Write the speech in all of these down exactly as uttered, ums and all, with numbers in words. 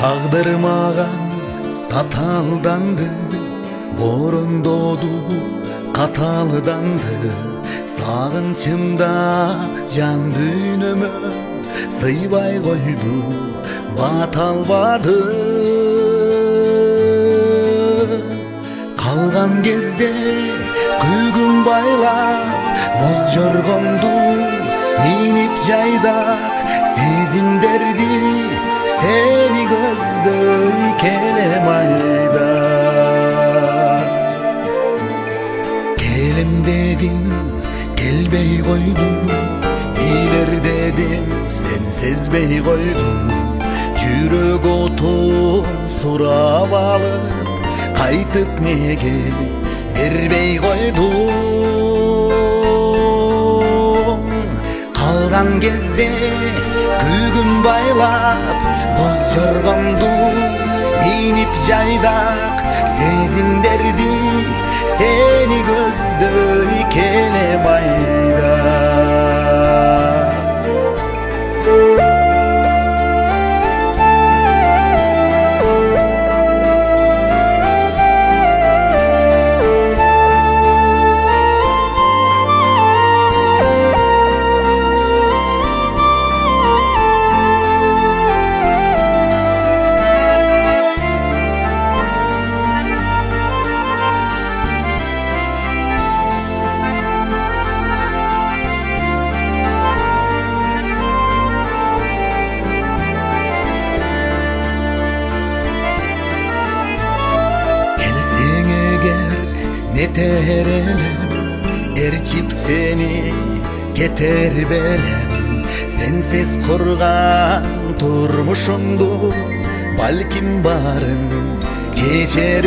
Taqdir mağan tataldandı, borondodu qataldandı. Sağınçımda can dünümü sıybay koydu, batalbadı. Kalgan gezde күгүн байлап, боз жоргомду минип жайдак сезимдерди, сени көздөй келем айда. Келем дедим, келбей койдуң, билер дедим, сен сезбей койдуң. Жүрөк отун сурап алып, кайтып неге бербей койдуң? Калган кезде күгүн байлап, боз жоргомду минип жайдак сезимдерди, сени көздөй келем айда. Yeter elem, erçip seni geter belem. Sensiz kurgan turmuşumdu, balkim barın geçer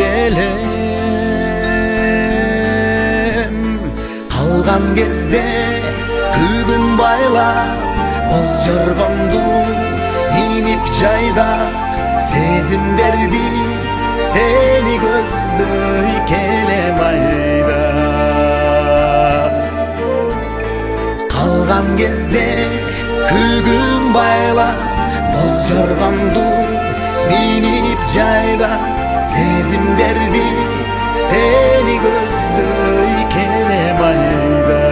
elem. Kalgan gezde күгүн байлап, боз жоргомду минип жайдак сезимдерди, seni көздөй келем айда. Kalgan кезде күгүн байлап, боз жоргомду минип жайдак сезимдерди, seni көздөй келем айда.